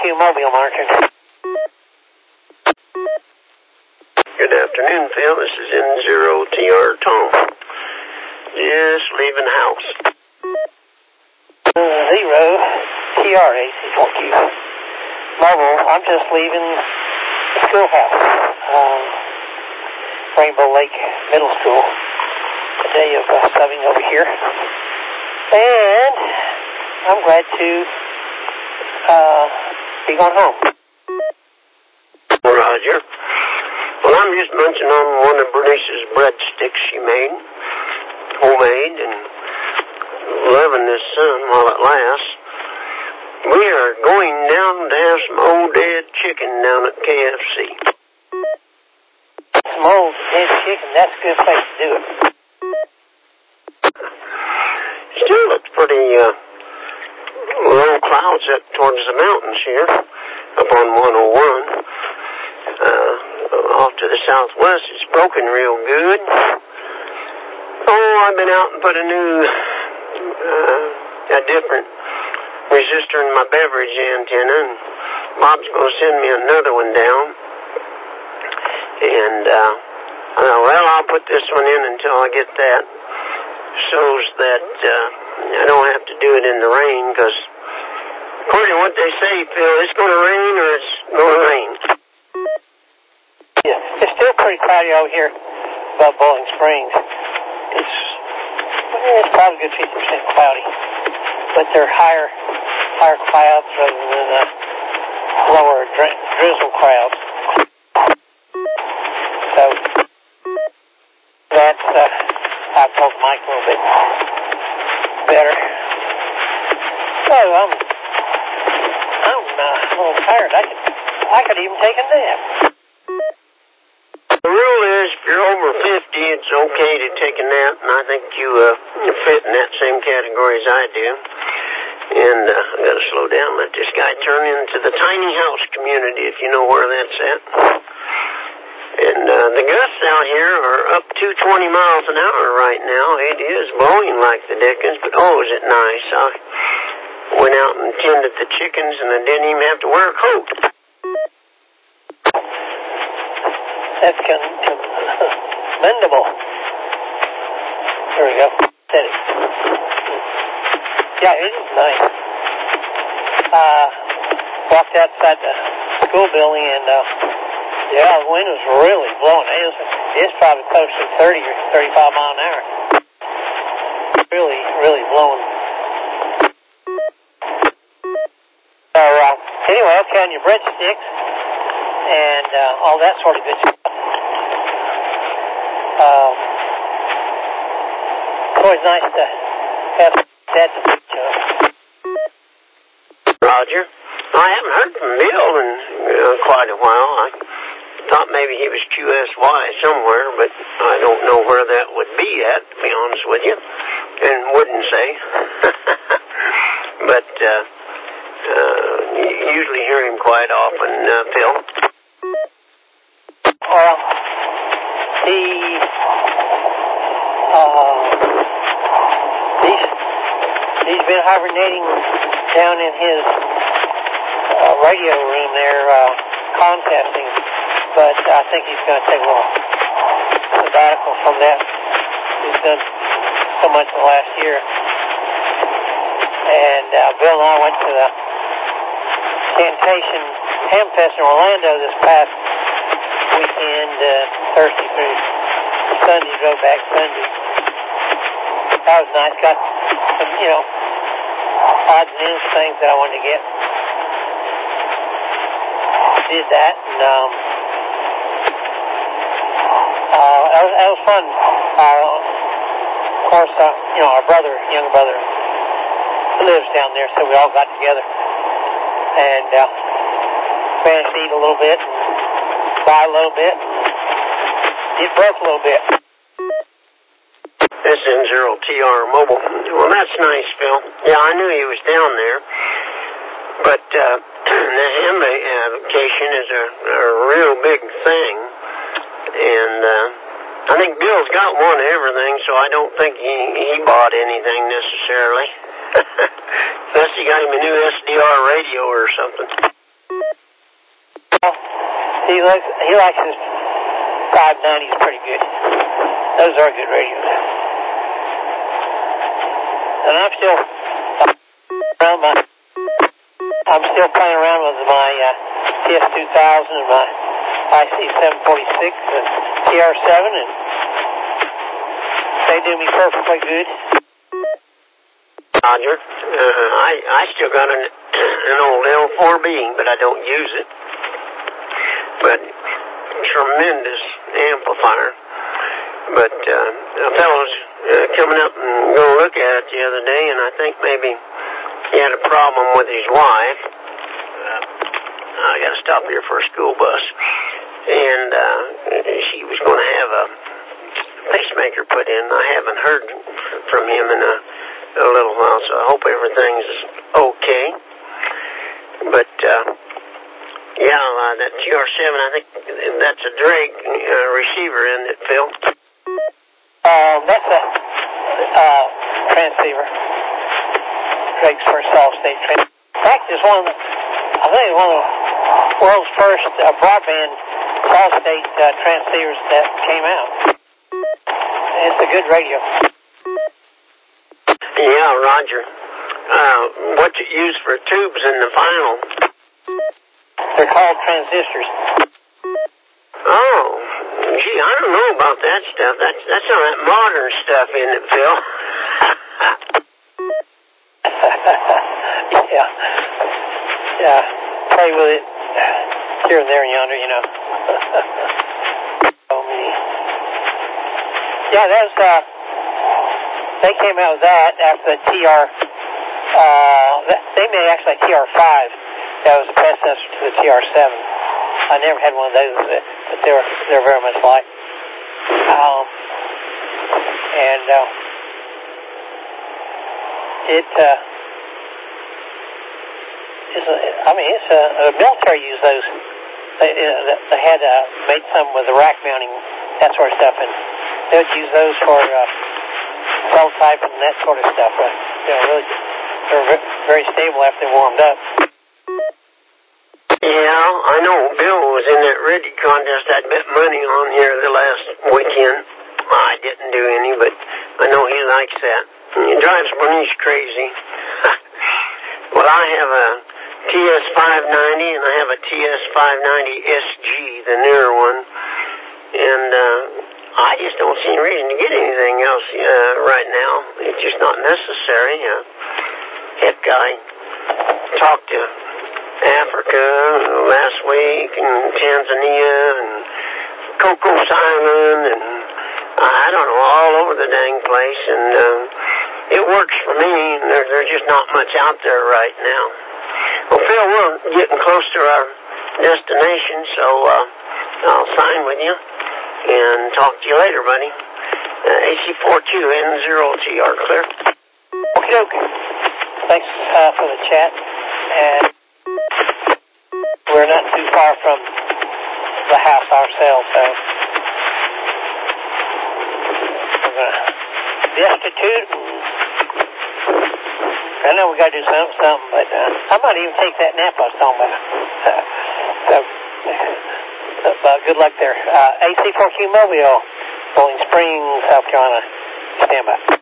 Mobile, Martin. Good afternoon, Phil. This is N0TR Tom. Just leaving the house. 0TR-AC4Q. Mobile, I'm just leaving the schoolhouse. Rainbow Lake Middle School. A day of subbing over here. And I'm glad to be going home. Roger. Well, I'm just munching on one of Bernice's breadsticks she made. Homemade, and loving this sun while it lasts. We are going down to have some old dead chicken down at KFC. Some old dead chicken, that's a good place to do it. Still looks pretty low clouds up towards the mountains here, up on 101. Off to the southwest, it's broken real good. Oh, I've been out and put a different resistor in my beverage antenna, and Bob's going to send me another one down. And I thought, well, I'll put this one in until I get that, so that I don't have to do it in the rain, because according to what they say, Phil, it's going to rain or it's going to rain. Yeah, it's still pretty cloudy out here above Bowling Springs. It's probably a good 50% cloudy, but they're higher clouds rather than lower drizzle clouds. So that's I've pulled the mic a little bit better. So I'm a little tired. I could even take a nap. The rule is, if you're over 50, it's okay to take a nap, and I think you fit in that same category as I do. And I got to slow down, let this guy turn into the tiny house community, if you know where that's at. And the gusts out here are up to 20 miles an hour right now. It is blowing like the dickens, but oh, is it nice. I went out and tended the chickens, and I didn't even have to wear a coat. That's commendable. There we go. Steady. Yeah, it is nice. Walked outside the school building, and the wind was really blowing. It's probably close to 30 or 35 mile an hour. Really, really blowing. So anyway, okay, on your breadsticks and all that sort of good stuff. It's always nice to have that to speak to. Roger. I haven't heard from Bill in quite a while. I thought maybe he was QSY somewhere, but I don't know where that would be at, to be honest with you, and wouldn't say. But you usually hear him quite often, Phil. Well, he's been hibernating down in his radio room there, contesting, but I think he's going to take a little sabbatical from that. He's done so much the last year. And Bill and I went to the Sanitation Hamfest in Orlando this past weekend, Thursday through Sunday, drove back Sunday. That was nice. Got some, odds and ends things that I wanted to get. Did that, and that was fun. Of course, our younger brother, lives down there, so we all got together and managed to eat a little bit, buy a little bit, get broke a little bit. This N0TR Mobile. Well, that's nice, Phil. Yeah, I knew he was down there, but the vacation is a real big thing, and I think Bill's got one of everything, so I don't think he bought anything necessarily. Unless he got him a new SDR radio or something. He likes his 590s pretty good. Those are good radios. And I'm still playing around with my TS2000 and my IC746 and TR7, and they do me perfectly good. Roger. I still got an old L4B, but I don't use it. But tremendous amplifier. But a fellow's coming up and going to look at it the other day, and I think maybe he had a problem with his wife. I got to stop here for a school bus. And she was going to have a pacemaker put in. I haven't heard from him in a little while, so I hope everything's okay. But that TR7, I think that's a Drake receiver, isn't it, Phil? That's a transceiver. Drake's first solid-state transceiver. In fact, it's one of the world's first broadband solid-state transceivers that came out. It's a good radio. Yeah, Roger. What you use for tubes in the final? They're called transistors. Oh, gee, I don't know about that stuff. That's some of that modern stuff, isn't it, Phil? Yeah. Play with it here and there and yonder, you know. So many. Yeah, they came out with that after the TR. They made actually a TR5. That was the predecessor to the TR7. I never had one of those, but they're very much like. It's a military use those. They had made some with the rack mounting, that sort of stuff, and they would use those for cell type and that sort of stuff. They're very stable after they warmed up. Yeah, I know Bill was in that Ready contest. I bet money on here the last weekend. I didn't do any, but I know he likes that. He drives Bernice crazy. Well, I have a TS590 and I have a TS590SG, the newer one. And I just don't see any reason to get anything else right now. It's just not necessary. Heck, I talked to Africa last week and Tanzania and Cocos Island and I don't know, all over the dang place, and it works for me. There's just not much out there right now. Well, Phil, we're getting close to our destination, so I'll sign with you and talk to you later, buddy. AC42N0TR, clear. Okay. Thanks for the chat, and we're not too far from the house ourselves, so we're going to destitute. I know we got to do something, but I might even take that nap I was talking about. Good luck there. AC4Q Mobile, Bowling Springs, South Carolina. Stand by.